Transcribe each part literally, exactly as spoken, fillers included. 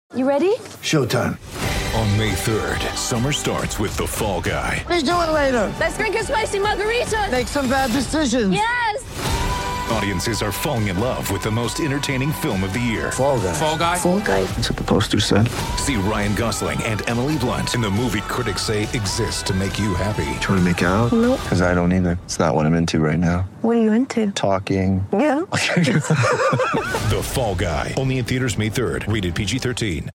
You ready? Showtime. On May third, summer starts with The Fall Guy. Let's do it later. Let's drink a spicy margarita. Make some bad decisions. Yes! Audiences are falling in love with the most entertaining film of the year. Fall Guy. Fall Guy? Fall Guy. That's what the poster said. See Ryan Gosling and Emily Blunt in the movie critics say exists to make you happy. Trying to make it out? Nope. Because I don't either. It's not what I'm into right now. What are you into? Talking. Yeah. The Fall Guy. Only in theaters May third. Rated P G thirteen.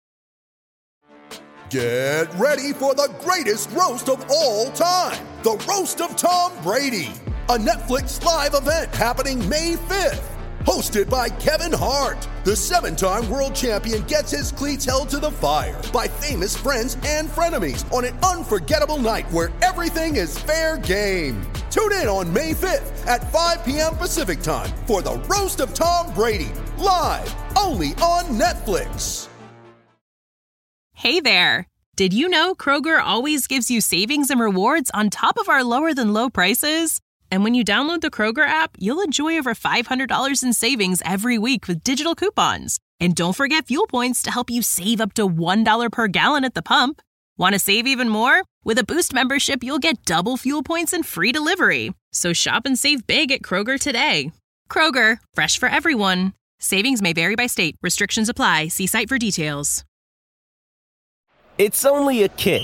Get ready for the greatest roast of all time. The Roast of Tom Brady. A Netflix live event happening May fifth. Hosted by Kevin Hart. The seven-time world champion gets his cleats held to the fire by famous friends and frenemies on an unforgettable night where everything is fair game. Tune in on May fifth at five p.m. Pacific time for the Roast of Tom Brady. Live only on Netflix. Hey there! Did you know Kroger always gives you savings and rewards on top of our lower-than-low prices? And when you download the Kroger app, you'll enjoy over five hundred dollars in savings every week with digital coupons. And don't forget fuel points to help you save up to one dollar per gallon at the pump. Want to save even more? With a Boost membership, you'll get double fuel points and free delivery. So shop and save big at Kroger today. Kroger, fresh for everyone. Savings may vary by state. Restrictions apply. See site for details. It's only a kick,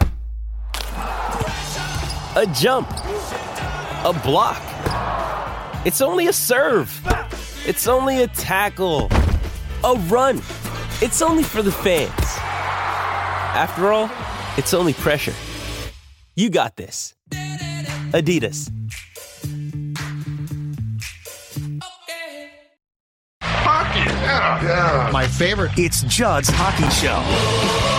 a jump, a block. It's only a serve. It's only a tackle, a run. It's only for the fans. After all, it's only pressure. You got this. Adidas. Hockey, yeah. yeah. My favorite. It's Judd's Hockey Show.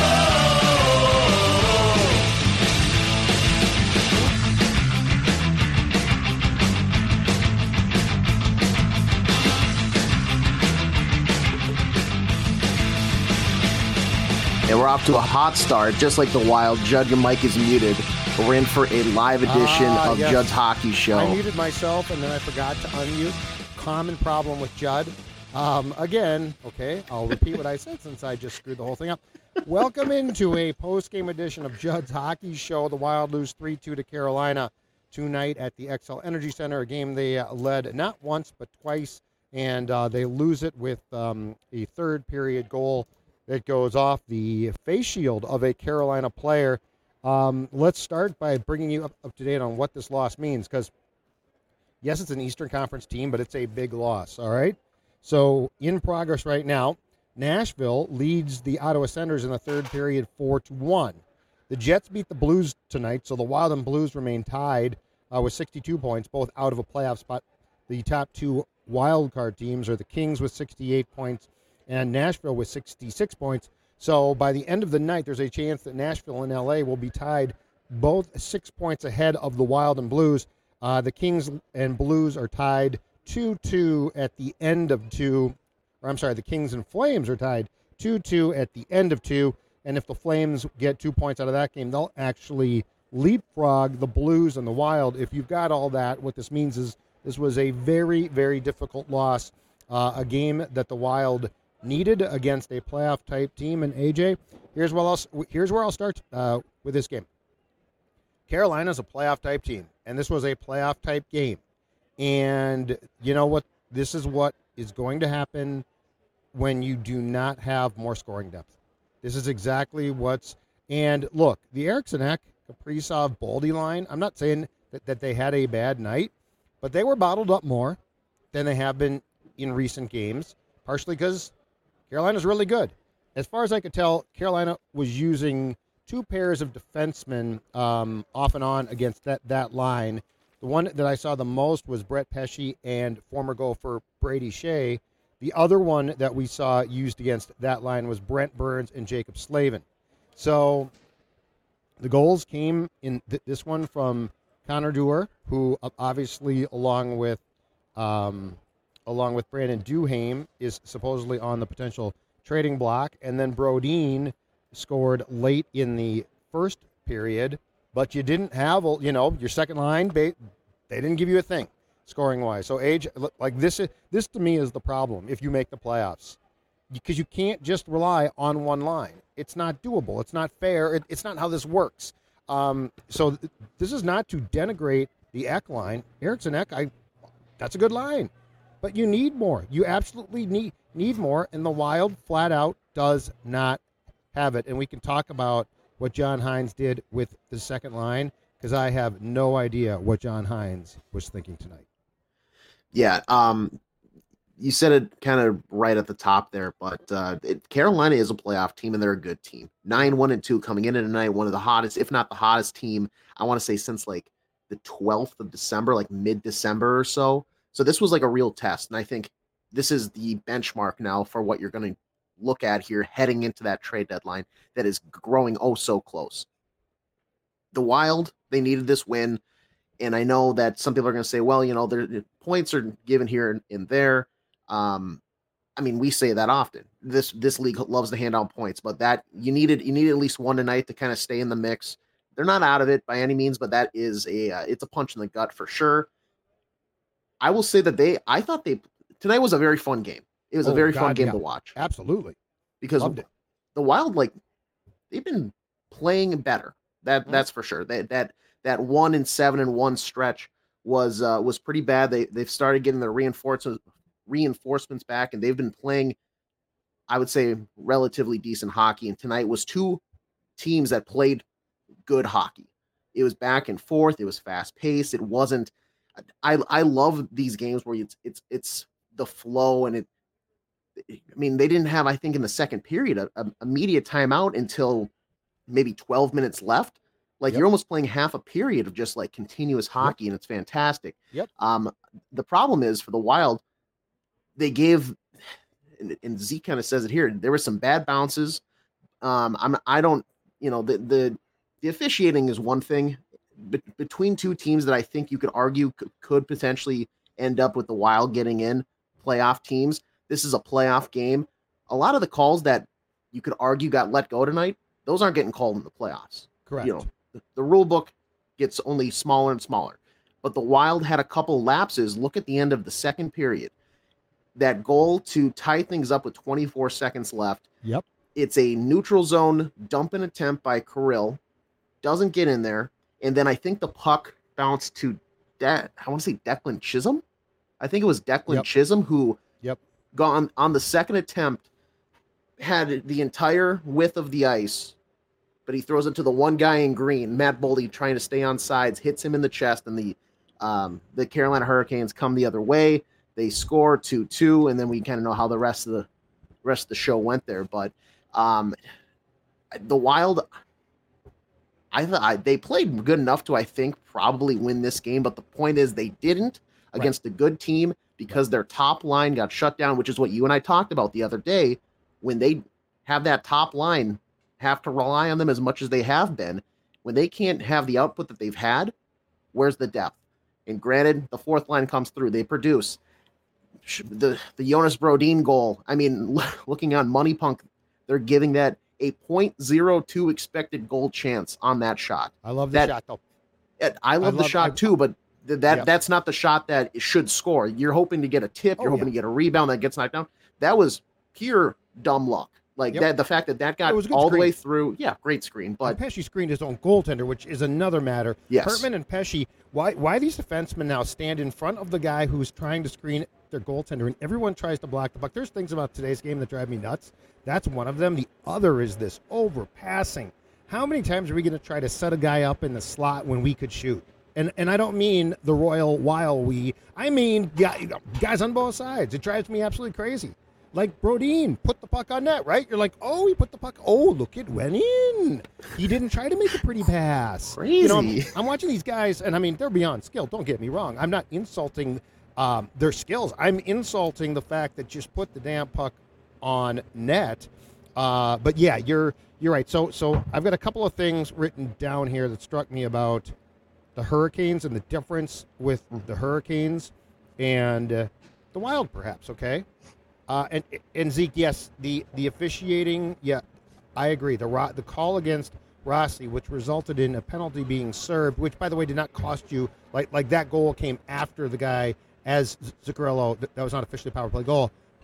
And we're off to a hot start, just like the Wild. Judd, your mic is muted. But we're in for a live edition uh, of yes. Judd's Hockey Show. I muted myself, and then I forgot to unmute. Common problem with Judd. Um, again, okay, I'll repeat what I said since I just screwed the whole thing up. Welcome into a post-game edition of Judd's Hockey Show. The Wild lose three two to Carolina tonight at the Xcel Energy Center, a game they uh, led not once but twice, and uh, they lose it with um, a third-period goal that goes off the face shield of a Carolina player. Um, let's start by bringing you up, up to date on what this loss means, because, yes, it's an Eastern Conference team, but it's a big loss, all right? So, in progress right now, Nashville leads the Ottawa Senators in the third period four to one. The Jets beat the Blues tonight, so the Wild and Blues remain tied uh, with sixty-two points, both out of a playoff spot. The top two wild card teams are the Kings with sixty-eight points and Nashville with sixty-six points. So by the end of the night, there's a chance that Nashville and L A will be tied both six points ahead of the Wild and Blues. Uh, the Kings and Blues are tied two two at the end of two. Or I'm sorry, the Kings and Flames are tied two two at the end of two. And if the Flames get two points out of that game, they'll actually leapfrog the Blues and the Wild. If you've got all that, what this means is this was a very, very difficult loss, uh, a game that the Wild needed against a playoff-type team. And, A J, here's where I'll, here's where I'll start uh, with this game. Carolina's a playoff-type team, and this was a playoff-type game. And you know what? This is what is going to happen when you do not have more scoring depth. This is exactly what's – and, look, the Eriksson Ek, Kaprizov, Boldy line, I'm not saying that, that they had a bad night, but they were bottled up more than they have been in recent games, partially because Carolina's really good. As far as I could tell, Carolina was using two pairs of defensemen um, off and on against that, that line. The one that I saw the most was Brett Pesce and former Gopher Brady Shea. The other one that we saw used against that line was Brent Burns and Jacob Slavin. So the goals came in th- this one from Connor Dewar, who obviously, along with um, along with Brandon Duhaime, is supposedly on the potential trading block. And then Brodin scored late in the first period, but you didn't have, you know, your second line, they, they didn't give you a thing scoring-wise. So, age, like this, is, this to me is the problem if you make the playoffs. because you can't just rely on one line. It's not doable. It's not fair. It, it's not how this works. Um, so th- this is not to denigrate the Ek line. Eriksson Ek, I, that's a good line. But you need more. You absolutely need need more, and the Wild flat out does not have it. And we can talk about what John Hynes did with the second line, because I have no idea what John Hynes was thinking tonight. Yeah, um, you said it kind of right at the top there, but uh, it, Carolina is a playoff team, and they're a good team. nine one and two coming in tonight, one of the hottest, if not the hottest team, I want to say since like the twelfth of December, like mid-December or so. So this was like a real test, and I think this is the benchmark now for what you're going to look at here heading into that trade deadline that is growing oh so close. The Wild, they needed this win, and I know that some people are going to say, well, you know, their points are given here and, and there. Um, I mean, we say that often. This this league loves to hand out points, but that you needed you needed at least one tonight to kind of stay in the mix. They're not out of it by any means, but that is a uh, it's a punch in the gut for sure. I will say that they, I thought they, tonight was a very fun game. It was oh, a very God, fun game yeah. to watch. Absolutely. Because the Wild, like, they've been playing better. That mm-hmm. That's for sure. That that that one and seven and one stretch was uh, was pretty bad. They, they've started getting their reinforcements, reinforcements back, and they've been playing, I would say, relatively decent hockey. And tonight was two teams that played good hockey. It was back and forth. It was fast paced. It wasn't, I I love these games where it's it's it's the flow, and it. I mean, they didn't have, I think, in the second period a, a immediate timeout until maybe twelve minutes left. Like yep. You're almost playing half a period of just like continuous hockey, yep. and it's fantastic. Yep. Um, the problem is for the Wild, they gave, and, and Zeke kind of says it here. There were some bad bounces. Um, I'm I don't you know the the the officiating is one thing. Be- between two teams that I think you could argue c- could potentially end up with the Wild getting in playoff teams. This is a playoff game. A lot of the calls that you could argue got let go tonight, those aren't getting called in the playoffs. Correct. You know, the, the rule book gets only smaller and smaller. But the Wild had a couple lapses. Look at the end of the second period. That goal to tie things up with twenty-four seconds left. Yep. It's a neutral zone dump and attempt by Kirill. Doesn't get in there. And then I think the puck bounced to, De- I want to say Declan Chisholm. I think it was Declan yep. Chisholm who yep. gone on the second attempt, had the entire width of the ice, but he throws it to the one guy in green, Matt Boldy, trying to stay on sides, hits him in the chest, and the um, the Carolina Hurricanes come the other way. They score two two, and then we kind of know how the rest of the rest of the show went there. But um, the Wild, I thought they played good enough to, I think, probably win this game. But the point is, they didn't against right. a good team because their top line got shut down, which is what you and I talked about the other day. When they have that top line, have to rely on them as much as they have been. When they can't have the output that they've had, where's the depth? And granted, the fourth line comes through. They produce. The the Jonas Brodin goal, I mean, looking on Money Punk, they're giving that a point oh two expected goal chance on that shot. I love the that, shot, though. I love I the love, shot, I, too, but th- that yeah. that's not the shot that should score. You're hoping to get a tip. You're oh, hoping yeah. to get a rebound that gets knocked down. That was pure dumb luck. Like, yep. that, the fact that that got all screen. the way through, yeah, great screen. But and Pesce screened his own goaltender, which is another matter. Yes. Hertman and Pesce, why why these defensemen now stand in front of the guy who's trying to screen their goaltender, and everyone tries to block the puck. There's things about today's game that drive me nuts. That's one of them. The other is this overpassing. How many times are we going to try to set a guy up in the slot when we could shoot? And and I don't mean the royal while we, I mean guys on both sides. It drives me absolutely crazy. Like Brodin, put the puck on net, right? You're like, oh, he put the puck. Oh, look, it went in. He didn't try to make a pretty pass. Crazy. You know, I'm, I'm watching these guys, and I mean, they're beyond skill. Don't get me wrong. I'm not insulting um, their skills. I'm insulting the fact that just put the damn puck on net. Uh, but yeah, you're you're right. So so I've got a couple of things written down here that struck me about the Hurricanes and the difference with the Hurricanes and uh, the Wild, perhaps. Okay. Uh, and and Zeke, yes, the, the officiating, yeah, I agree. The the call against Rossi, which resulted in a penalty being served, which, by the way, did not cost you, like like that goal came after the guy, as Zuccarello, that was not officially a power play goal, was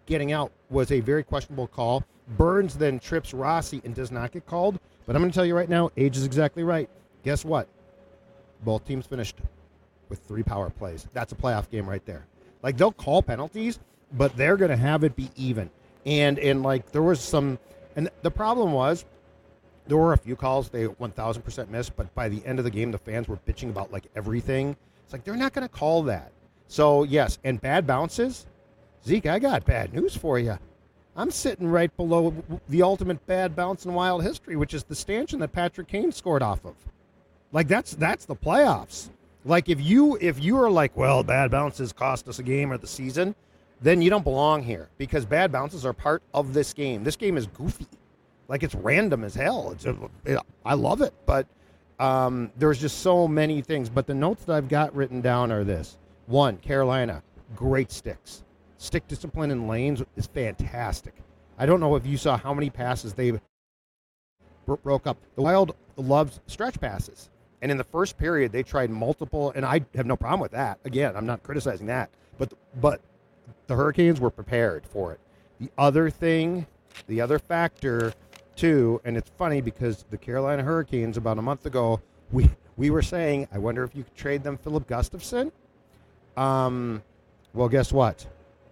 getting out was a very questionable call. Burns then trips Rossi and does not get called. But I'm going to tell you right now, Age is exactly right. Guess what? Both teams finished with three power plays. That's a playoff game right there. Like, they'll call penalties, but they're going to have it be even. And, and like, there was some – and the problem was there were a few calls they one thousand percent missed, but by the end of the game, the fans were bitching about, like, everything. It's like, they're not going to call that. So, yes, and bad bounces. Zeke, I got bad news for you. I'm sitting right below the ultimate bad bounce in Wild history, which is the stanchion that Patrick Kane scored off of. Like, that's that's the playoffs. Like, if you if you are like, well, bad bounces cost us a game or the season, then you don't belong here because bad bounces are part of this game. This game is goofy. Like, it's random as hell. It's a, it, I love it, but um, there's just so many things. But the notes that I've got written down are this. One, Carolina, great sticks. Stick discipline in lanes is fantastic. I don't know if you saw how many passes they bro- broke up. The Wild loves stretch passes. And in the first period, they tried multiple, and I have no problem with that. Again, I'm not criticizing that. But but the Hurricanes were prepared for it. The other thing, the other factor, too, and it's funny because the Carolina Hurricanes about a month ago, we, we were saying, I wonder if you could trade them Philip Gustafson. Um, well, guess what?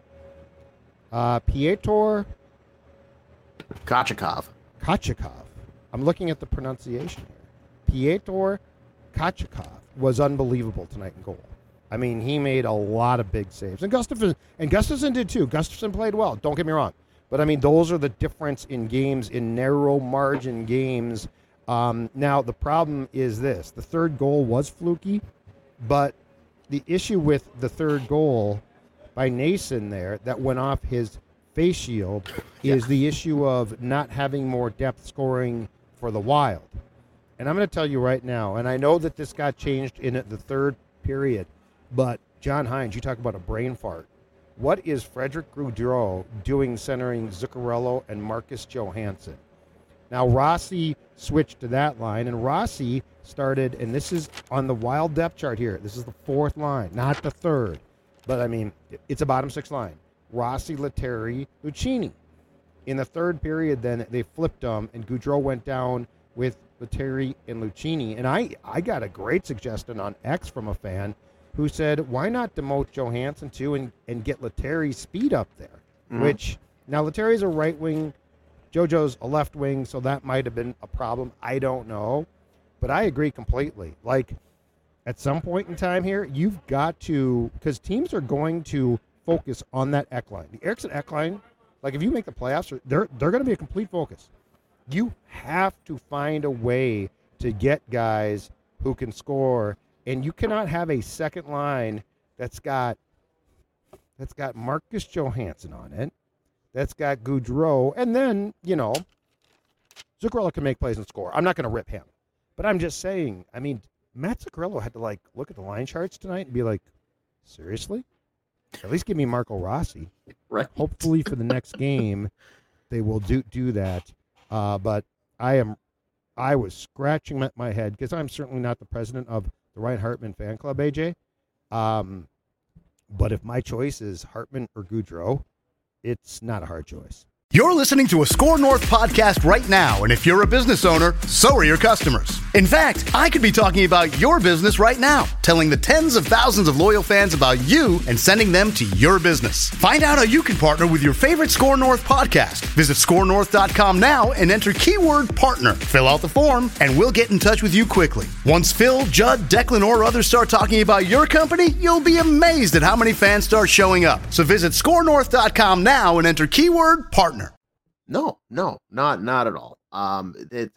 Uh, Piotr Kochekov. Kochekov. I'm looking at the pronunciation here. Piotr Kochekov was unbelievable tonight in goal. I mean, he made a lot of big saves. And Gustafson, and Gustafson did too. Gustafson played well. Don't get me wrong. But, I mean, those are the difference in games, in narrow margin games. Um, now, the problem is this. The third goal was fluky, but the issue with the third goal by Nason there that went off his face shield yeah. is the issue of not having more depth scoring for the Wild. And I'm going to tell you right now, and I know that this got changed in the third period, but John Hines, you talk about a brain fart. What is Frederick Gaudreau doing centering Zuccarello and Marcus Johansson? Now, Rossi switched to that line, and Rossi started, and this is on the Wild depth chart here. This is the fourth line, not the third. But, I mean, it's a bottom six line. Rossi, Lettieri, Lucchini. In the third period, then, they flipped them, and Gaudreau went down with Lettieri and Lucchini. And I, I got a great suggestion on X from a fan who said, why not demote Johansson, too, and, and get Lettieri's speed up there? Mm-hmm. Which, now, Lettieri's a right wing, JoJo's a left wing, so that might have been a problem. I don't know. But I agree completely. Like, at some point in time here, you've got to, because teams are going to focus on that Ek line. The Eriksson Ek line, like if you make the playoffs, they're they're going to be a complete focus. You have to find a way to get guys who can score, and you cannot have a second line that's got that's got Marcus Johansson on it, that's got Gaudreau, and then, you know, Zuccarello can make plays and score. I'm not going to rip him. But I'm just saying, I mean, Matt Zuccarello had to, like, look at the line charts tonight and be like, seriously? At least give me Marco Rossi. Right. Hopefully for the next game they will do do that. Uh, but I am, I was scratching my, my head because I'm certainly not the president of the Ryan Hartman fan club, A J. Um, but if my choice is Hartman or Gaudreau, it's not a hard choice. You're listening to a Score North podcast right now, and if you're a business owner, so are your customers. In fact, I could be talking about your business right now, telling the tens of thousands of loyal fans about you and sending them to your business. Find out how you can partner with your favorite Score North podcast. Visit score north dot com now and enter keyword partner. Fill out the form, and we'll get in touch with you quickly. Once Phil, Judd, Declan, or others start talking about your company, you'll be amazed at how many fans start showing up. So visit score north dot com now and enter keyword partner. No, no, not not at all. Um, it,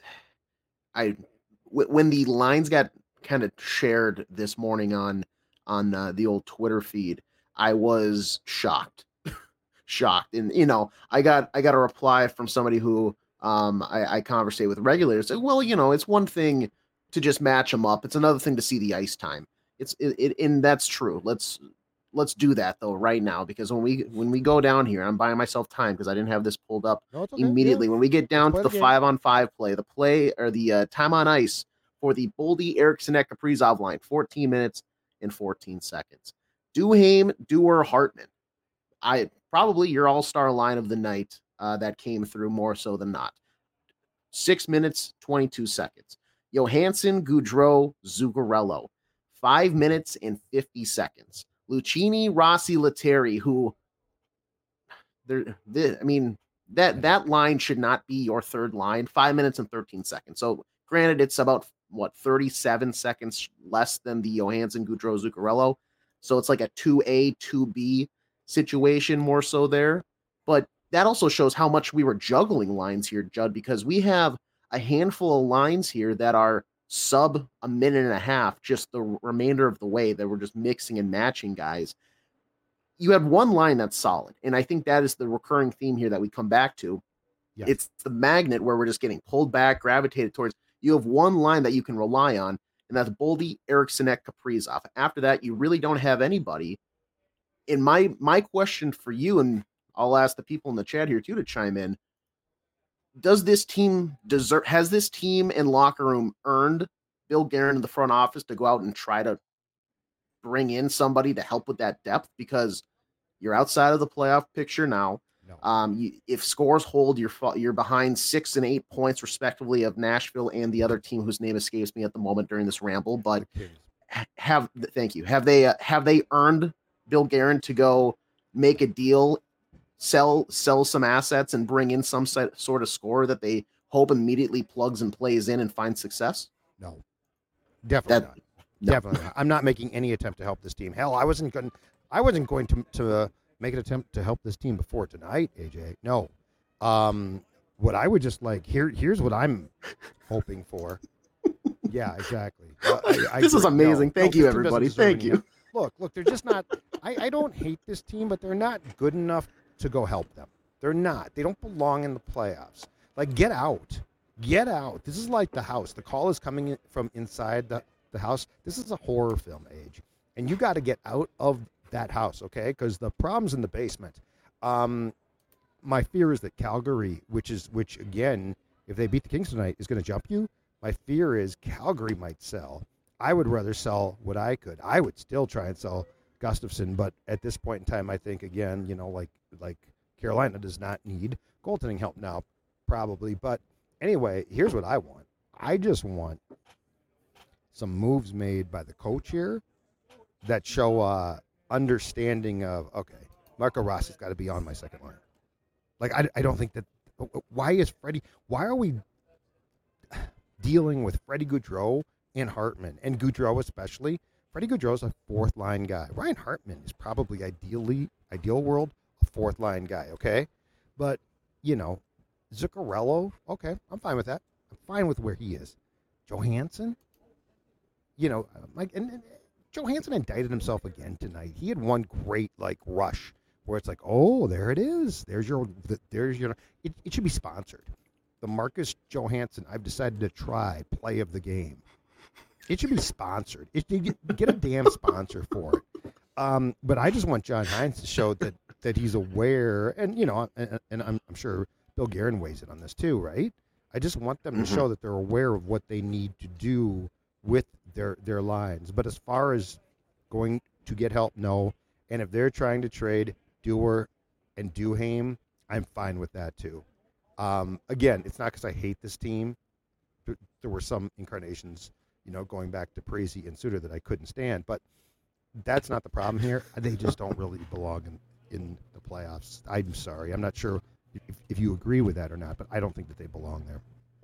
I w- when the lines got kind of shared this morning on on uh, the old Twitter feed, I was shocked, shocked, and you know, I got I got a reply from somebody who um I, I conversate with regularly. Said, well, you know, it's one thing to just match them up; it's another thing to see the ice time. It's it, it and that's true. Let's. Let's do that though right now, because when we when we go down here, I'm buying myself time because I didn't have this pulled up no, okay. immediately. Yeah. When we get down play to the, the five on five play, the play or the uh, time on ice for the Boldy Eriksson at Kaprizov line, fourteen minutes and fourteen seconds. Duhaime, Dewar, Hartman. I probably your all-star line of the night uh, that came through more so than not. Six minutes, twenty-two seconds. Johansson, Gaudreau, Zuccarello. Five minutes and fifty seconds. Lucchini, Rossi, Lettieri, who, they're, they, I mean, that, that line should not be your third line. Five minutes and thirteen seconds. So granted, it's about, what, thirty-seven seconds less than the Johansson, Gaudreau, Zuccarello. So it's like a two A, two B situation more so there. But that also shows how much we were juggling lines here, Judd, because we have a handful of lines here that are sub a minute and a half, just the remainder of the way that we're just mixing and matching guys. You have one line that's solid. And I think that is the recurring theme here that we come back to. Yes. It's the magnet where we're just getting pulled back, gravitated towards. You have one line that you can rely on, and that's Boldy, Eriksson, Kaprizov. After that, you really don't have anybody. And my my question for you, and I'll ask the people in the chat here too to chime in, does this team deserve, has this team and locker room earned Bill Guerin in the front office to go out and try to bring in somebody to help with that depth? Because you're outside of the playoff picture now. No. Um, you, if scores hold, you're you're behind six and eight points respectively of Nashville and the other team whose name escapes me at the moment during this ramble. But have thank you. Have they uh, have they earned Bill Guerin to go make a deal, sell sell some assets, and bring in some set, sort of score that they hope immediately plugs and plays in and finds success? No, definitely that, not. No. Definitely not. I'm not making any attempt to help this team. Hell, I wasn't going. I wasn't going to to. Uh, make an attempt to help this team before tonight, A J. No. Um, what I would just like, here, here's what I'm hoping for. Yeah, exactly. Uh, I, I this agree. is amazing. No, Thank no, you, everybody. Thank you. Look, look, they're just not, I, I don't hate this team, but they're not good enough to go help them. They're not. They don't belong in the playoffs. Like, get out. Get out. This is like The House. The call is coming in from inside the, the house. This is a horror film, Age. And you got to get out of that house, okay? Because the problem's in the basement. Um, my fear is that Calgary, which is, which again, if they beat the Kings tonight, is going to jump you. My fear is Calgary might sell. I would rather sell what I could. I would still try and sell Gustafsson, but at this point in time, I think again, you know, like like Carolina does not need goaltending help now, probably. But anyway, here's what I want. I just want some moves made by the coach here that show uh, understanding of, okay, Marco Rossi's got to be on my second line. Like, I, I don't think that, why is Freddie, why are we dealing with Freddie Gaudreau and Hartman, and Gaudreau especially? Freddie Gaudreau's a fourth line guy. Ryan Hartman is probably ideally, ideal world, a fourth line guy, okay? But, you know, Zuccarello, okay, I'm fine with that. I'm fine with where he is. Johansson, you know, like, and, and Johansson indicted himself again tonight. He had one great, like, rush where it's like, oh, there it is. There's your, there's your, it, it should be sponsored. The Marcus Johansson, I've decided to try play of the game. It should be sponsored. It, you get, get a damn sponsor for it. Um, but I just want John Hines to show that, that he's aware, and, you know, and, and I'm, I'm sure Bill Guerin weighs in on this too, right? I just want them mm-hmm. to show that they're aware of what they need to do with their their lines. But as far as going to get help, no. And if they're trying to trade Dewar and Duhaime, I'm fine with that too. Um, again, it's not because I hate this team. There, there were some incarnations, you know, going back to Prezi and Suter that I couldn't stand. But that's not the problem here. They just don't really belong in, in the playoffs. I'm sorry. I'm not sure if, if you agree with that or not, but I don't think that they belong there.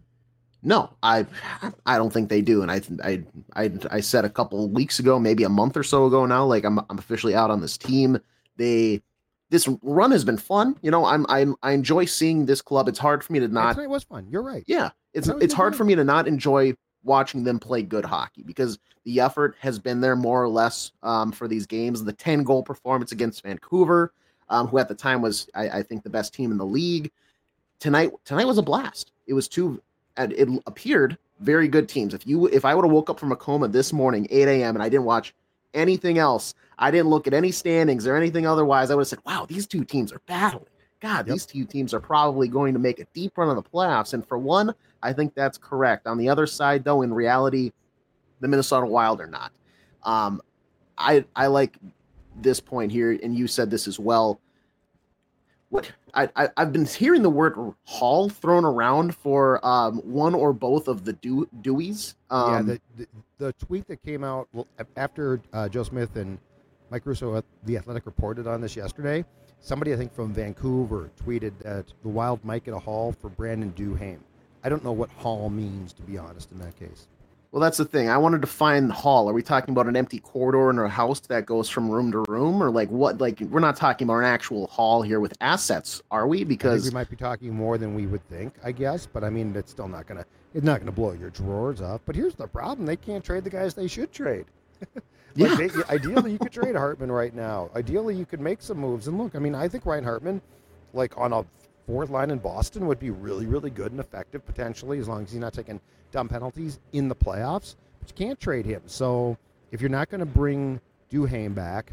No, I I don't think they do. And I I I, I said a couple of weeks ago, maybe a month or so ago now, like I'm I'm officially out on this team. They this run has been fun. You know, I'm I'm I enjoy seeing this club. It's hard for me to not. Tonight was fun. You're right. Yeah, it's it's hard for me to not enjoy watching them play good hockey because the effort has been there more or less um, for these games. The ten goal performance against Vancouver, um, who at the time was I, I think the best team in the league. Tonight tonight was a blast. It was two. And it appeared very good teams. If you, if I would have woke up from a coma this morning, eight a.m., and I didn't watch anything else, I didn't look at any standings or anything otherwise, I would have said, wow, these two teams are battling. God, yep. These two teams are probably going to make a deep run of the playoffs. And for one, I think that's correct. On the other side, though, in reality, the Minnesota Wild are not. Um, I I like this point here, and you said this as well. what I, I I've been hearing the word haul thrown around for um, one or both of the Dew, Deweys. Um, yeah, the, the the tweet that came out well, after uh, Joe Smith and Mike Russo at The Athletic reported on this yesterday. Somebody, I think from Vancouver, tweeted that the Wild might get a haul for Brandon Duhaime. I don't know what haul means, to be honest, in that case. Well, that's the thing. I wanted to find haul. Are we talking about an empty corridor in a house that goes from room to room, or like what? Like we're not talking about an actual haul here with assets, are we? Because I think we might be talking more than we would think, I guess. But I mean, it's still not gonna. It's not gonna blow your drawers up. But here's the problem: they can't trade the guys they should trade. Like yeah. they, ideally, you could trade Hartman right now. Ideally, you could make some moves. And look, I mean, I think Ryan Hartman, like on a fourth line in Boston, would be really, really good and effective potentially, as long as he's not taking dumb penalties in the playoffs. But you can't trade him. So if you're not going to bring Duhaime back,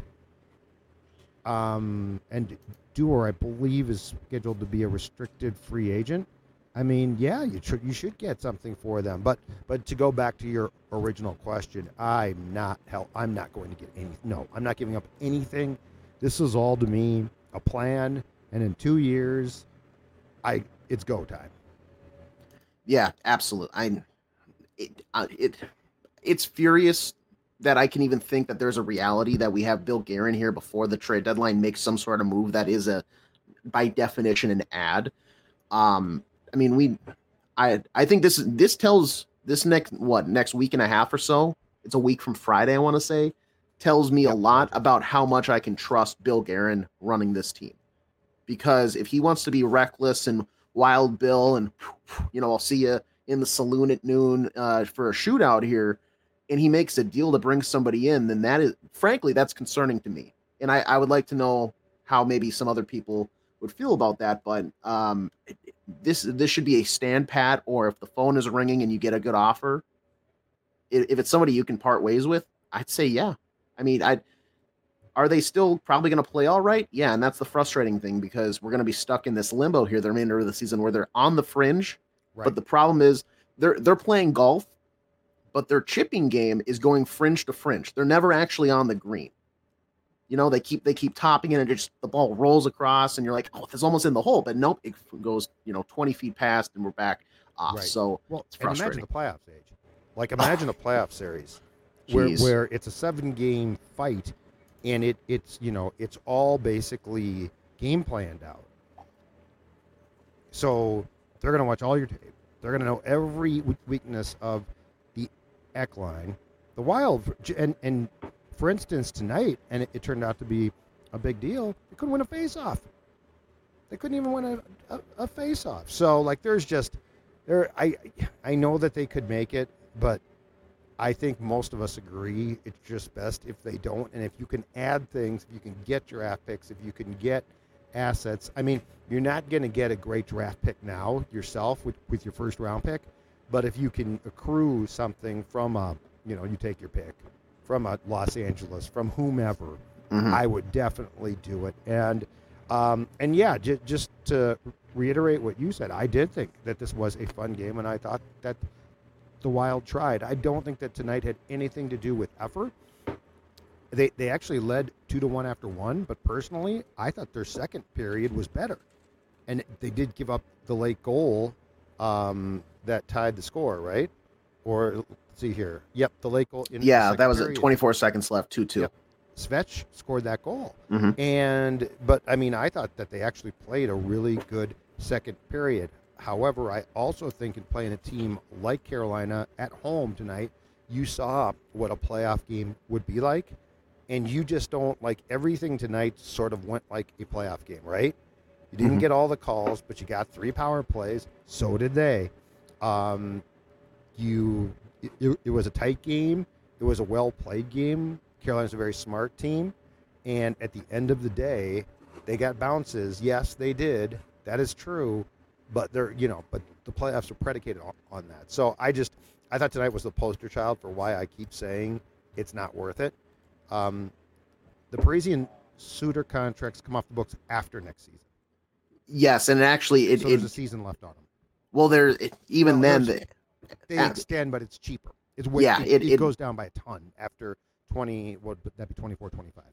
um, and Duer, I believe, is scheduled to be a restricted free agent. I mean, yeah, you should you should get something for them. But but to go back to your original question, I'm not hell. I'm not going to get any. No, I'm not giving up anything. This is all to me a plan, and in two years, I it's go time. Yeah, absolutely. I it uh, it it's furious that I can even think that there's a reality that we have Bill Guerin here before the trade deadline makes some sort of move that is a by definition an ad. Um. I mean, we, I, I think this this tells this next what next week and a half or so. It's a week from Friday, I want to say, tells me a lot about how much I can trust Bill Guerin running this team. Because if he wants to be reckless and Wild Bill, and you know, I'll see you in the saloon at noon uh, for a shootout here, and he makes a deal to bring somebody in, then that is, frankly, that's concerning to me. And I, I would like to know how maybe some other people would feel about that, but um, this this should be a stand pat, or if the phone is ringing and you get a good offer, if, if it's somebody you can part ways with, I'd say yeah. I mean, I are they still probably going to play all right? Yeah, and that's the frustrating thing, because we're going to be stuck in this limbo here the remainder of the season where they're on the fringe, right. But the problem is they're they're playing golf, but their chipping game is going fringe to fringe. They're never actually on the green. You know, they keep they keep topping it, and just the ball rolls across, and you're like, oh, it's almost in the hole. But nope, it goes, you know, twenty feet past, and we're back off. Right. So well, it's frustrating. Imagine the playoffs, age. Like imagine a playoff series where Jeez. where it's a seven game fight, and it it's you know it's all basically game planned out. So they're gonna watch all your tape. They're gonna know every weakness of the Eck line, the Wild, and and. For instance, tonight, and it, it turned out to be a big deal, they couldn't win a face-off. They couldn't even win a, a, a face-off. So, like, there's just, there. I I know that they could make it, but I think most of us agree it's just best if they don't. And if you can add things, if you can get draft picks, if you can get assets. I mean, you're not going to get a great draft pick now yourself with, with your first-round pick, but if you can accrue something from a, you know, you take your pick, from a Los Angeles, from whomever, mm-hmm. I would definitely do it. And um, and yeah, j- just to reiterate what you said, I did think that this was a fun game, and I thought that the Wild tried. I don't think that tonight had anything to do with effort. They they actually led two to one after one, but personally, I thought their second period was better, and they did give up the late goal um, that tied the score, right? Or let's see here. Yep, the late goal. In yeah, the that was period. it. twenty-four seconds left, two two. Yep. Svech scored that goal. Mm-hmm. And, but I mean, I thought that they actually played a really good second period. However, I also think in playing a team like Carolina at home tonight, you saw what a playoff game would be like. And you just don't, like, everything tonight sort of went like a playoff game, right? You didn't mm-hmm. get all the calls, but you got three power plays. So did they. Um, you, it, it was a tight game. It was a well-played game. Carolina's a very smart team. And at the end of the day, they got bounces. Yes, they did. That is true. But they're, you know, but the playoffs are predicated on, on that. So I just, I thought tonight was the poster child for why I keep saying it's not worth it. Um, the Parisian Suter contracts come off the books after next season. Yes, and actually, it, so it, there's a season left on them. Well, there even well, then they, they extend, but it's cheaper. It's way, yeah, it, it, it it goes down by a ton after twenty. What would that be? twenty-four, twenty-five.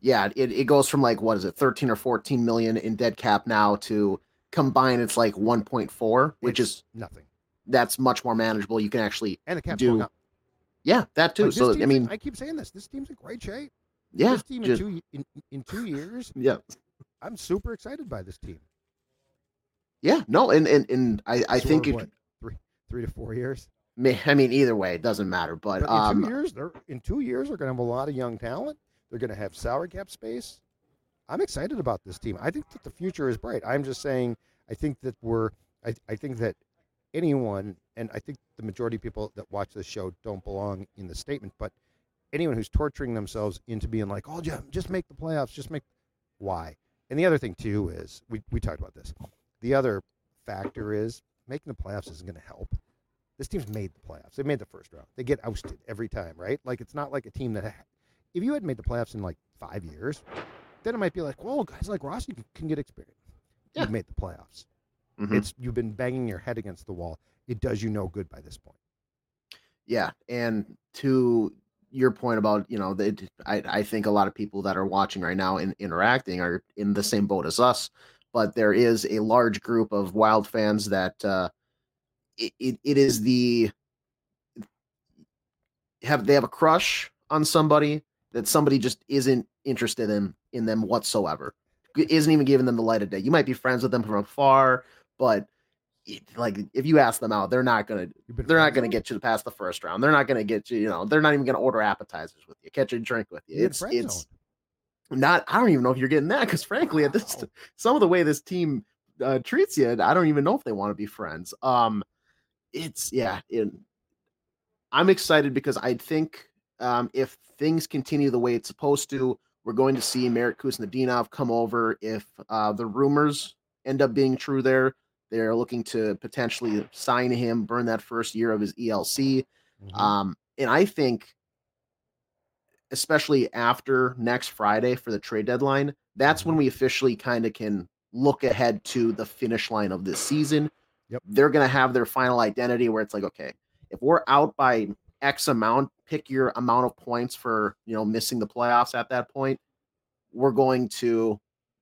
yeah, it, it goes from like, what is it, thirteen or fourteen million in dead cap now to combine it's like one point four, which It's is nothing. That's much more manageable. You can actually And the cap's do going up. Yeah, that too. Like, this So I team's- mean, I keep saying this. This team's in great shape. yeah, This team in just- two in, in two years. yeah, I'm super excited by this team. yeah, no, and and and I I So think we're, it. what, three three to four years. may- I mean, either way, it doesn't matter. But, But in um, two years, they're in two years they're going to have a lot of young talent. They're going to have salary cap space. I'm excited about this team. I think that the future is bright. I'm just saying. I think that we're. I, I think that anyone, and I think the majority of people that watch this show don't belong in the statement, but anyone who's torturing themselves into being like, "Oh, just just make the playoffs, just make," why? And the other thing too is we we talked about this. The other factor is making the playoffs isn't going to help. This team's made the playoffs. They made the first round. They get ousted every time, right? Like, it's not like a team that, if you had made the playoffs in like five years, then it might be like, well, guys like Rossi can, can get experience. Yeah. You've made the playoffs. Mhm. It's you've been banging your head against the wall. It does you no good by this point. Yeah, and to your point about, you know, that I, I think a lot of people that are watching right now and interacting are in the same boat as us, but there is a large group of Wild fans that uh, it, it, it is the have they have a crush on somebody that somebody just isn't interested in in them whatsoever, isn't even giving them the light of day. You might be friends with them from afar, but it, like if you ask them out, they're not gonna they're not gonna get you past the first round. They're not gonna get you, you know, they're not even gonna order appetizers with you, catch a drink with you. You're in It's friend it's zone. not. I don't even know if you're getting that because frankly, at this some of the way this team uh, treats you, I don't even know if they want to be friends. Um, it's yeah. It, I'm excited because I think um, if things continue the way it's supposed to, we're going to see Merit Kuznetsov come over. If uh, the rumors end up being true, there they're looking to potentially sign him, burn that first year of his E L C, Mhm. um, and I think, especially after next Friday for the trade deadline, that's when we officially kind of can look ahead to the finish line of this season. Yep. They're going to have their final identity where it's like, okay, if we're out by X amount, pick your amount of points for, you know, missing the playoffs at that point. We're going to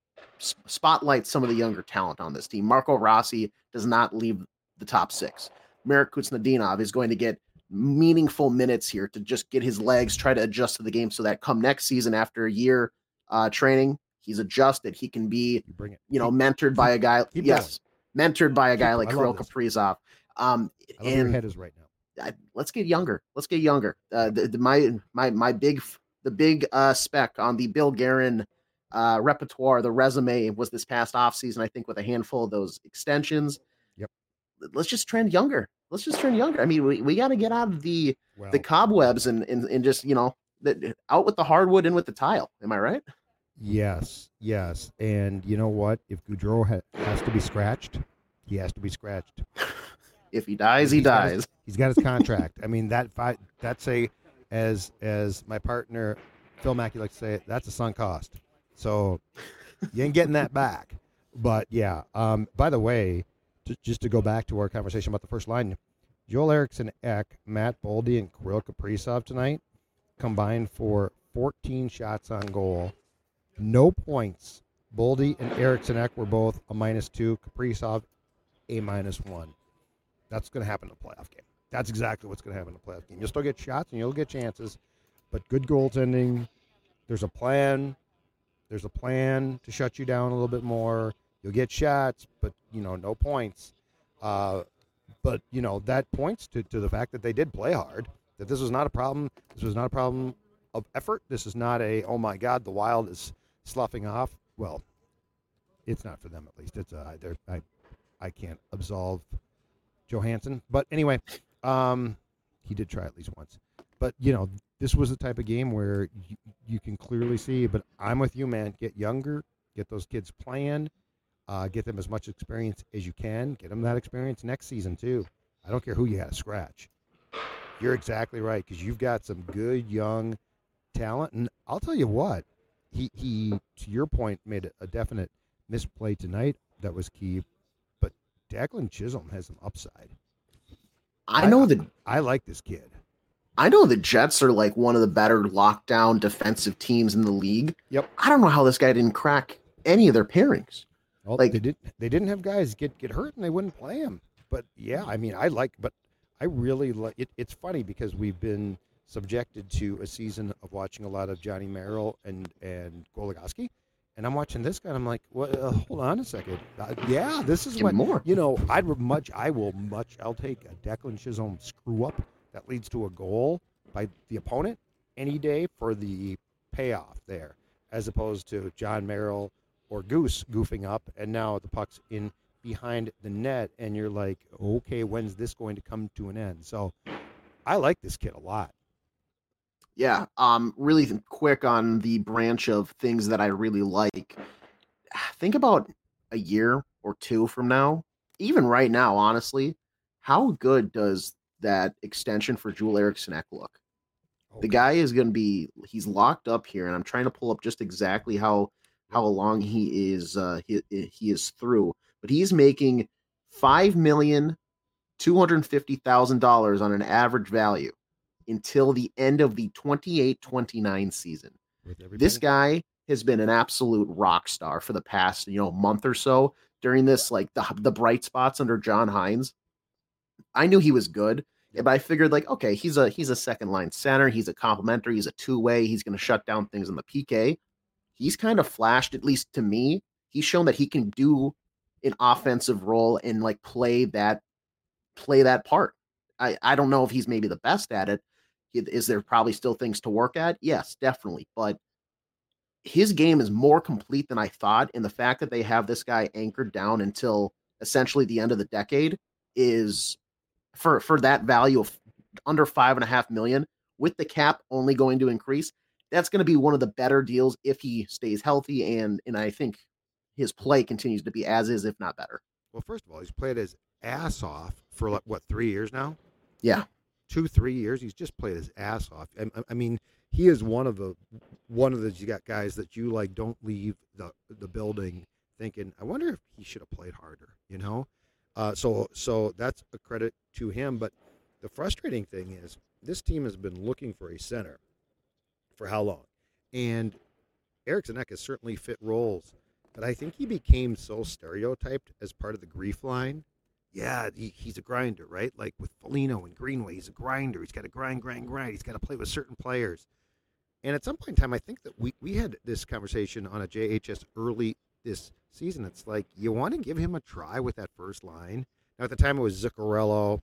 s- spotlight some of the younger talent on this team. Marco Rossi does not leave the top six. Merit Kuznetsov is going to get meaningful minutes here to just get his legs, try to adjust to the game so that come next season after a year uh, training, he's adjusted. He can be, You bring it. you know, Keep- mentored by a guy. keep Yes. Mentored by a guy Keep- like I Kirill love this. Kaprizov. Um, I love where your and head is right now. I, let's get younger. Let's get younger. Uh, the, the, my my my big the big uh, spec on the Bill Guerin uh, repertoire, the resume was this past offseason, I think, with a handful of those extensions. Yep. Let's just trend younger. Let's just trend younger. I mean, we, we got to get out of the Well, the cobwebs and, and and just, you know, the, out with the hardwood, in with the tile. Am I right? yes, yes. And you know what? If Goudreau ha- has to be scratched, he has to be scratched. If he dies, he He's got his- dies. he's got his contract. I mean, that fight, that's a, as as my partner Phil Mackey likes to say, it, that's a sunk cost. So you ain't getting that back. But yeah. Um. By the way, t- just to go back to our conversation about the first line, Joel Eriksson Ek, Matt Boldy, and Kirill Kaprizov tonight combined for fourteen shots on goal, no points. Boldy and Eriksson Ek were both a minus two. Kaprizov a minus one. That's going to happen in a playoff game. That's exactly what's going to happen in a playoff game. You'll still get shots and you'll get chances, but good goaltending. There's a plan. There's a plan to shut you down a little bit more. You'll get shots, but, you know, no points. Uh, but, you know, that points to, to the fact that they did play hard, that this was not a problem. This was not a problem of effort. This is not a, oh, my God, the Wild is sloughing off. Well, it's not for them, at least. It's uh, they're, I, I can't absolve Johansson. But anyway, um, he did try at least once. But, you know, this was the type of game where you, you can clearly see, but I'm with you, man. Get younger, get those kids playing, uh, get them as much experience as you can. Get them that experience next season, too. I don't care who you got to scratch. You're exactly right, because you've got some good young talent. And I'll tell you what, he, he to your point, made a definite misplay tonight that was key. But Declan Chisholm has some upside. I know I, that I like this kid. I know the Jets are like one of the better lockdown defensive teams in the league. Yep. I don't know how this guy didn't crack any of their pairings. Well, like they did. They didn't have guys get get hurt, and they wouldn't play him. But yeah, I mean, I like. But I really like. It, it's funny because we've been subjected to a season of watching a lot of Johnny Merrill and and Goligoski, and I'm watching this guy, and I'm like, well, uh, hold on a second. Uh, yeah, this is Give what more. You know. I'd much. I will much. I'll take a Declan Chisholm screw up that leads to a goal by the opponent any day for the payoff there, as opposed to John Merrill or Goose goofing up, and now the puck's in behind the net, and you're like, okay, when's this going to come to an end? So I like this kid a lot. Yeah, um, really quick on the branch of things that I really like. Think about a year or two from now, even right now, honestly, how good does that extension for Joel Eriksson Ek look? Okay. The guy is going to be, he's locked up here, and I'm trying to pull up just exactly how how long he is uh, he, he is through, but he's making five million two hundred fifty thousand dollars on an average value until the end of the twenty-eight twenty-nine season. This guy has been an absolute rock star for the past, you know, month or so during this, like the the bright spots under John Hines. I knew he was good, but I figured like, okay, he's a he's a second line center. He's a complementary. He's a two way. He's going to shut down things in the P K. He's kind of flashed, at least to me. He's shown that he can do an offensive role and like play that play that part. I I don't know if he's maybe the best at it. Is there probably still things to work at? Yes, definitely. But his game is more complete than I thought. And the fact that they have this guy anchored down until essentially the end of the decade is for, for that value of under five and a half million with the cap only going to increase. That's going to be one of the better deals if he stays healthy. And, and I think his play continues to be as is, if not better. Well, first of all, he's played his ass off for like, what, three years now? Yeah. Two, three years. He's just played his ass off. I, I mean, he is one of the one of the you got guys that you like don't leave the the building thinking, I wonder if he should have played harder, you know? Uh, so so that's a credit to him. But the frustrating thing is this team has been looking for a center for how long? And Eriksson Ek has certainly fit roles, but I think he became so stereotyped as part of the grief line. Yeah, he, he's a grinder, right? Like with Foligno and Greenway, he's a grinder. He's got to grind, grind, grind. He's got to play with certain players. And at some point in time, I think that we, we had this conversation on a J H S early this season. It's like, you want to give him a try with that first line. Now, at the time, it was Zuccarello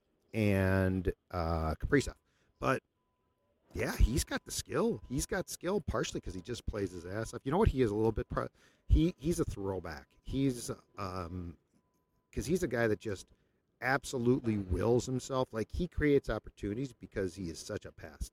and uh, Kaprizov. But, yeah, he's got the skill. He's got skill partially because he just plays his ass off. You know what? He is a little bit pro- – he he's a throwback. He's um, – because he's a guy that just – absolutely wills himself. Like he creates opportunities because he is such a pest,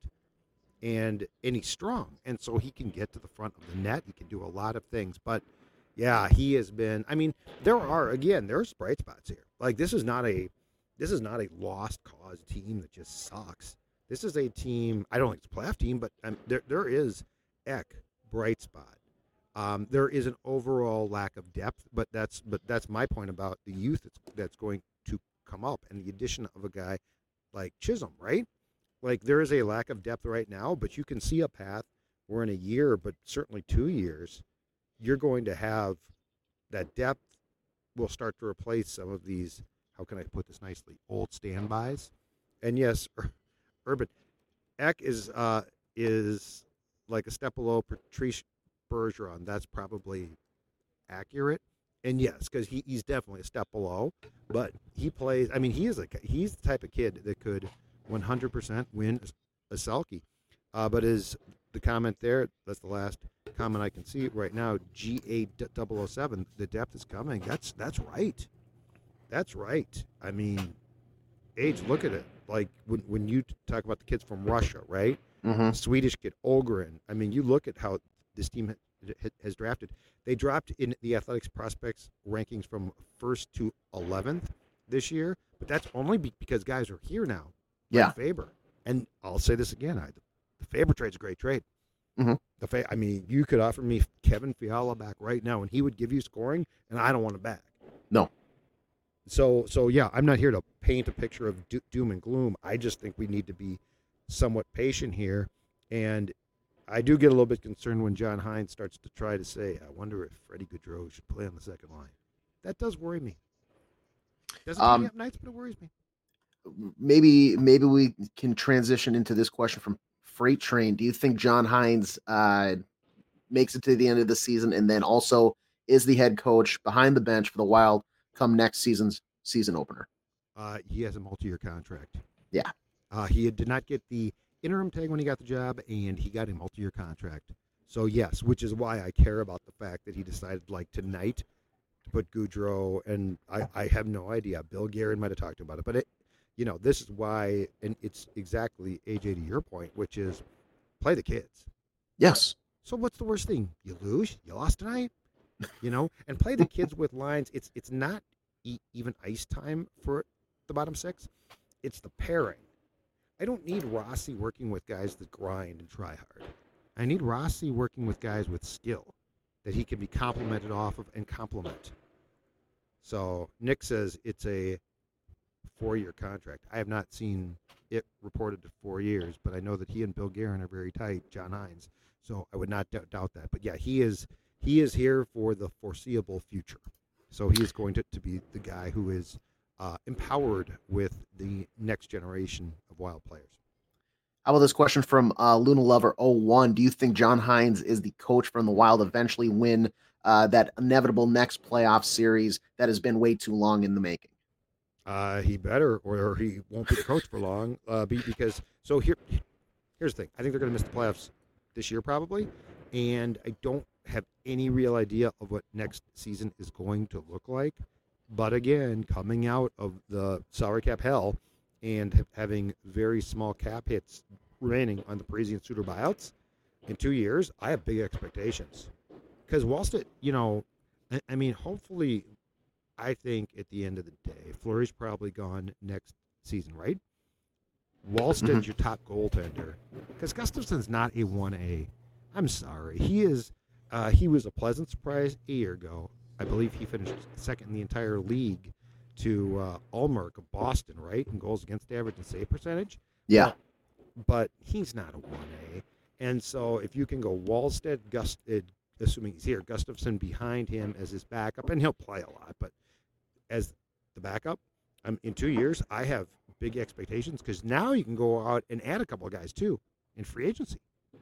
and and he's strong, and so he can get to the front of the net. He can do a lot of things. But yeah, he has been. I mean, there are again, there's bright spots here. Like this is not a this is not a lost cause team that just sucks. This is a team. I don't think it's a playoff team, but um, there there is Ek bright spot. Um, there is an overall lack of depth, but that's but that's my point about the youth that's, that's going to come up, and the addition of a guy like Chisholm, right? Like there is a lack of depth right now, but you can see a path where in a year, but certainly two years, you're going to have that depth will start to replace some of these, how can I put this nicely, old standbys. And yes, Ur- Urban Ek is uh, is like a step below Patrice Bergeron. That's probably accurate. And yes, because he, he's definitely a step below, but he plays. I mean, he is a he's the type of kid that could one hundred percent win a Selke. Uh, but is the comment there? That's the last comment I can see right now. G A double oh seven. The depth is coming. That's that's right. That's right. I mean, age. Look at it. Like when when you talk about the kids from Russia, right? Mm-hmm. Swedish kid Olgren. I mean, you look at how this team has drafted. They dropped in the Athletics prospects rankings from first to eleventh this year, but that's only be- because guys are here now. Yeah. Like Faber. And I'll say this again. I, the Faber trade's a great trade. Mm-hmm. The Fa- I mean, you could offer me Kevin Fiala back right now, and he would give you scoring, and I don't want him back. No. So, so yeah, I'm not here to paint a picture of do- doom and gloom. I just think we need to be somewhat patient here. And I do get a little bit concerned when John Hines starts to try to say, I wonder if Freddie Gaudreau should play on the second line. That does worry me. Doesn't Um, keep me up nights, but it worries me. Maybe maybe we can transition into this question from Freight Train. Do you think John Hines uh, makes it to the end of the season and then also is the head coach behind the bench for the Wild come next season's season opener? Uh, he has a multi-year contract. Yeah. Uh, he did not get the interim tag when he got the job, and he got a multi-year contract. So, yes, which is why I care about the fact that he decided, like, tonight to put Gaudreau, and I, I have no idea. Bill Guerin might have talked about it. But, it, you know, this is why, and it's exactly, A J, to your point, which is play the kids. Yes. So what's the worst thing? You lose? You lost tonight? You know? And play the kids with lines. It's, it's not e- even ice time for the bottom six. It's the pairing. I don't need Rossi working with guys that grind and try hard. I need Rossi working with guys with skill that he can be complimented off of and complement. So Nick says it's a four-year contract. I have not seen it reported to four years, but I know that he and Bill Guerin are very tight, John Hines. So I would not d- doubt that. But, yeah, he is he is here for the foreseeable future. So he is going to, to be the guy who is Uh, empowered with the next generation of Wild players. How about this question from uh, Luna Lover oh one? Do you think John Hines is the coach from the Wild eventually win uh, that inevitable next playoff series that has been way too long in the making? Uh, he better, or he won't be the coach for long. Uh, be, because so here, here's the thing. I think they're going to miss the playoffs this year probably, and I don't have any real idea of what next season is going to look like. But again, coming out of the salary cap hell and ha- having very small cap hits remaining on the Parise and Suter buyouts in two years, I have big expectations. Because Wallstedt, you know, I, I mean, hopefully, I think at the end of the day, Fleury's probably gone next season, right? Wallsted's Mm-hmm. your top goaltender. Because Gustafson's not a one A. I'm sorry. He is. Uh, he was a pleasant surprise a year ago. I believe he finished second in the entire league to uh, Allmark of Boston, right, in goals against average and save percentage. Yeah. But, but he's not a one A. And so if you can go Wallstedt, Gust, uh, assuming he's here, Gustafson behind him as his backup, and he'll play a lot, but as the backup, um, in two years, I have big expectations because now you can go out and add a couple of guys, too, in free agency.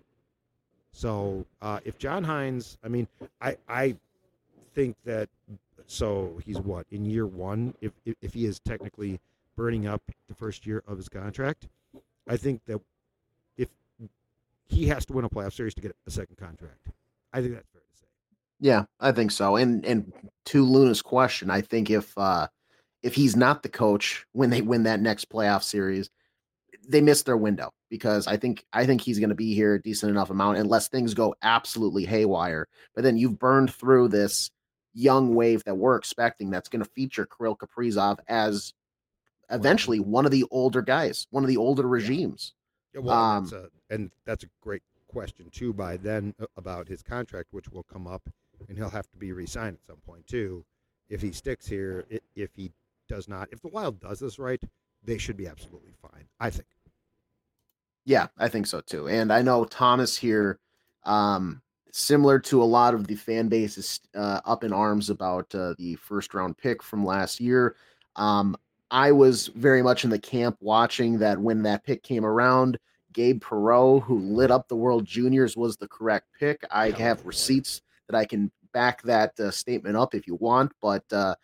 So uh, if John Hines, I mean, I, I think that, so he's what, in year one, if, if if he is technically burning up the first year of his contract, I think that if he has to win a playoff series to get a second contract, I think that's fair to say. Yeah, I think so. And and to Luna's question, I think if uh, if he's not the coach when they win that next playoff series, they miss their window because I think I think he's going to be here a decent enough amount unless things go absolutely haywire. But then you've burned through this young wave that we're expecting that's going to feature Kirill Kaprizov as eventually one of the older guys, one of the older regimes. Yeah, well, um, that's a, and that's a great question, too, by then about his contract, which will come up, and he'll have to be re-signed at some point, too. If he sticks here, if he does not, if the Wild does this right, they should be absolutely fine, I think. Yeah, I think so, too. And I know Thomas here, um, similar to a lot of the fan base is uh, up in arms about uh, the first round pick from last year. Um, I was very much in the camp watching that when that pick came around, Gabe Perreault, who lit up the World Juniors, was the correct pick. I have receipts that I can back that uh, statement up if you want, but uh,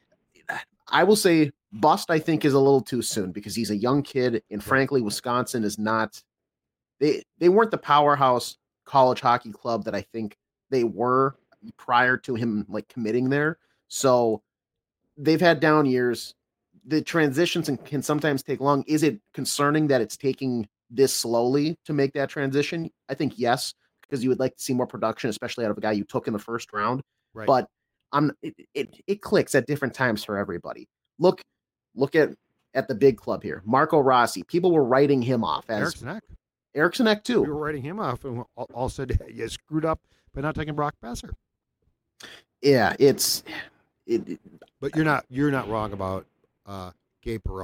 I will say bust, I think, is a little too soon because he's a young kid, and frankly, Wisconsin is not, they, they weren't the powerhouse college hockey club that I think they were prior to him like committing there. So they've had down years. The transitions can sometimes take long. Is it concerning that it's taking this slowly to make that transition? I think yes, because you would like to see more production, especially out of a guy you took in the first round. Right. But I'm it, it it clicks at different times for everybody. Look, look at at the big club here. Marco Rossi. People were writing him off as Eriksson Ek. Eriksson Ek too. We were writing him off and all, all said you screwed up by not taking Brock Besser. Yeah, it's it, it But you're not you're not wrong about uh, Gabe Perreault.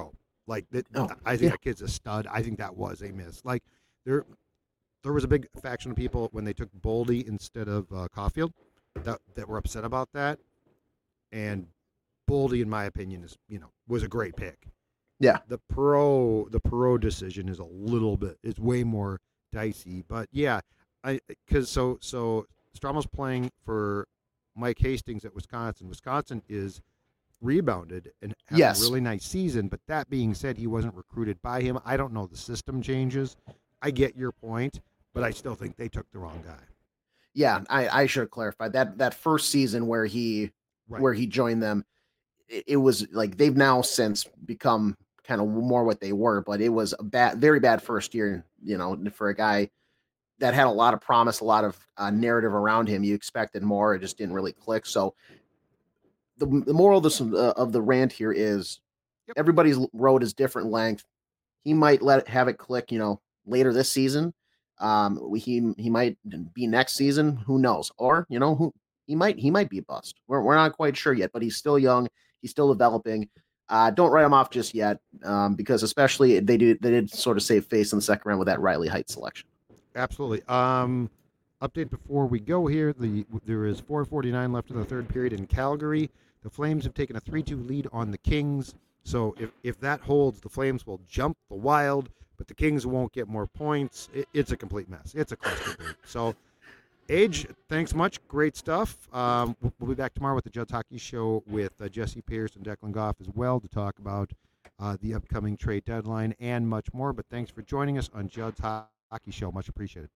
Like that, oh, I think yeah. that kid's a stud. I think that was a miss. Like there, there was a big faction of people when they took Boldy instead of uh, Caulfield that that were upset about that. And Boldy, in my opinion, is you know was a great pick. Yeah. The pro the pro decision is a little bit is way more dicey, but yeah, I because so so Stromel's playing for Mike Hastings at Wisconsin. Wisconsin is rebounded and had yes. a really nice season, but that being said, he wasn't recruited by him. I don't know the system changes. I get your point, but I still think they took the wrong guy. Yeah, I, I should have clarified that that first season where he right. where he joined them, it, it was like they've now since become kind of more what they were, but it was a bad, very bad first year, you know, for a guy that had a lot of promise, a lot of uh, narrative around him. You expected more. It just didn't really click. So the, the moral of the, uh, of the rant here is yep. everybody's road is different length. He might let it have it click, you know, later this season. Um, he, he might be next season. Who knows? Or, you know, who he might, he might be a bust. We're, we're not quite sure yet, but he's still young. He's still developing. Uh, don't write him off just yet, um, because especially they do they did sort of save face in the second round with that Riley Heights selection. Absolutely. Um, update before we go here: the there is four forty-nine left in the third period in Calgary. The Flames have taken a three two lead on the Kings. So if if that holds, the Flames will jump the Wild, but the Kings won't get more points. It, it's a complete mess. It's a cluster. So. Age, thanks much. Great stuff. Um, we'll, we'll be back tomorrow with the Judd's Hockey Show with uh, Jesse Pierce and Declan Goff as well to talk about uh, the upcoming trade deadline and much more. But thanks for joining us on Judd's Hockey Show. Much appreciated.